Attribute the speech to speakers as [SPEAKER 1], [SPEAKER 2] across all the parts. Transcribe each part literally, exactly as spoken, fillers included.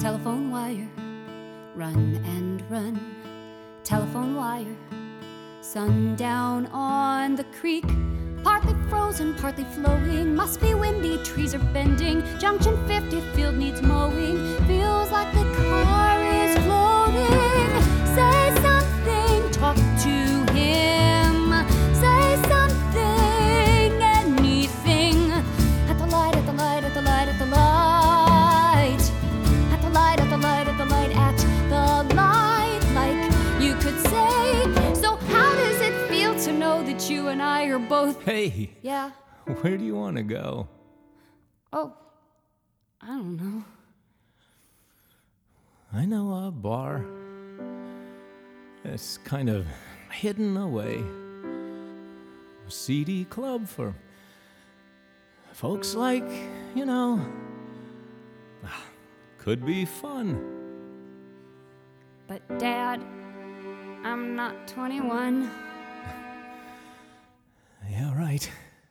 [SPEAKER 1] Telephone wire, run and run. Telephone wire, sundown on the creek. Partly frozen, partly flowing. Must be windy, trees are bending. Junction fifty, field needs mowing. Feels like the car is floating. Say something, talk to him. Say something, anything. At the light, at the light, at the light, at the light. At the light, at the light, at the light, at the light. Like you could say. So how does it feel to know that you and I are both...
[SPEAKER 2] Hey.
[SPEAKER 1] Yeah?
[SPEAKER 2] Where do you want to go?
[SPEAKER 1] Oh, I don't know.
[SPEAKER 2] I know a bar. It's kind of hidden away. A seedy club for folks like, you know, could be fun.
[SPEAKER 1] But Dad, I'm not twenty-one.
[SPEAKER 2] Yeah, right.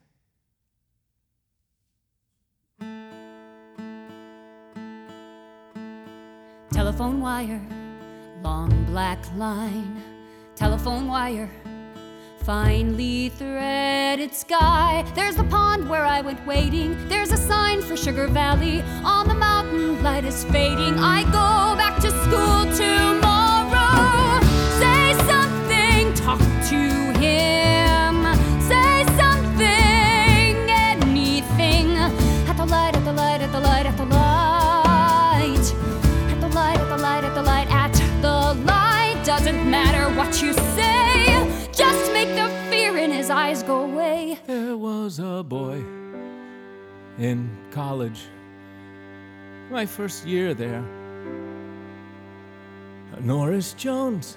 [SPEAKER 1] Telephone wire, long black line. Telephone wire, finely threaded sky. There's the pond where I went wading. There's a sign for Sugar Valley. On the mountain, light is fading. I go back to school tomorrow. Say something, talk to him. Say something, anything. At the light, at the light, at the light, at the light. At the light, at the light, at the light, at the light. Doesn't matter what you say, just make the fear in his eyes go away.
[SPEAKER 2] There was a boy in college, my first year there, Norris Jones.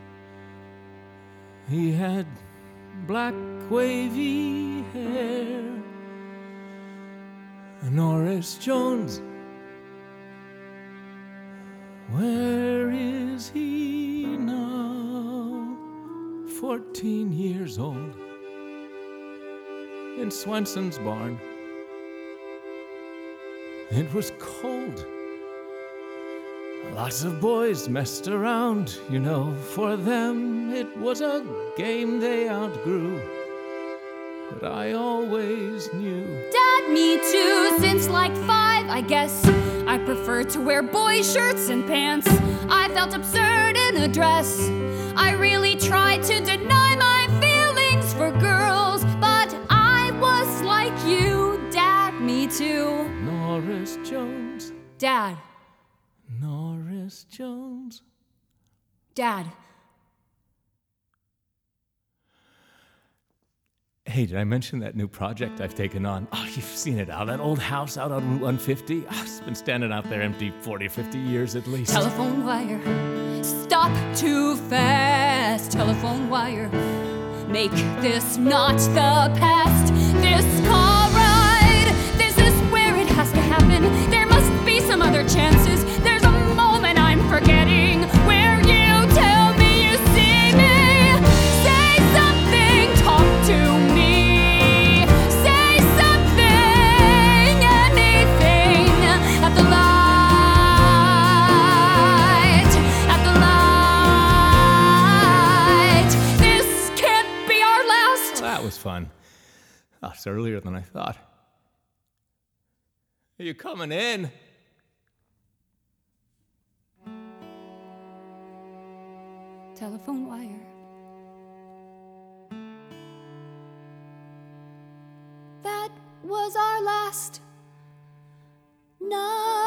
[SPEAKER 2] He had black wavy hair. Norris Jones, where is he now? Fourteen years old, in Swenson's barn. It was cold. Lots of boys messed around, you know. For them, it was a game they outgrew. But I always knew.
[SPEAKER 1] Dad, me too, since like five, I guess. I prefer to wear boy shirts and pants. I felt absurd in a dress. I really tried to deny my feelings for girls, but I was like you. Dad, me too.
[SPEAKER 2] Norris Jones.
[SPEAKER 1] Dad.
[SPEAKER 2] Norris Jones.
[SPEAKER 1] Dad.
[SPEAKER 2] Hey, did I mention that new project I've taken on? Oh, you've seen it out. That old house out on Route one fifty. Oh, it's been standing out there empty forty, fifty years at least.
[SPEAKER 1] Telephone wire. Stop too fast. Telephone wire. Make this not the past. This car ride. This is where it has to happen. There must be some other chances. There's a moment I'm forgetting where you tell me you see me. Say something. Talk to me. At the light, at the light. This can't be our last.
[SPEAKER 2] Well, that was fun. Oh, it's earlier than I thought. Are you coming in?
[SPEAKER 1] Telephone wire. That was our last night.